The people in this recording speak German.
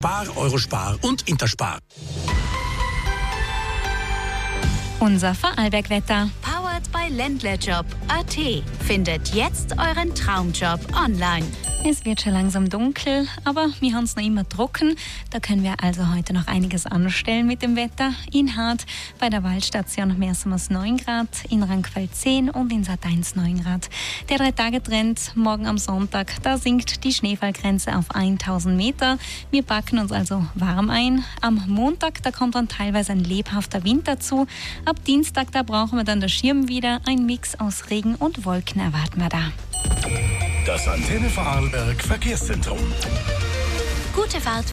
Spar, Eurospar und Interspar. Unser Vorarlberg-Wetter. Powered by Ländlerjob.at. Findet jetzt euren Traumjob online. Es wird schon langsam dunkel, aber wir haben es noch immer trocken. Da können wir also heute noch einiges anstellen mit dem Wetter. In Hart bei der Waldstation Mersmers 9 Grad, in Rankfeld 10 und in Sateins 9 Grad. Der 3-Tage-Trend morgen am Sonntag, da sinkt die Schneefallgrenze auf 1000 Meter. Wir packen uns also warm ein. Am Montag, da kommt dann teilweise ein lebhafter Wind dazu. Ab Dienstag, da brauchen wir dann den Schirm wieder. Ein Mix aus Regen und Wolken erwarten wir da. Das Antenne Vorarlberg Verkehrszentrum. Gute Fahrt.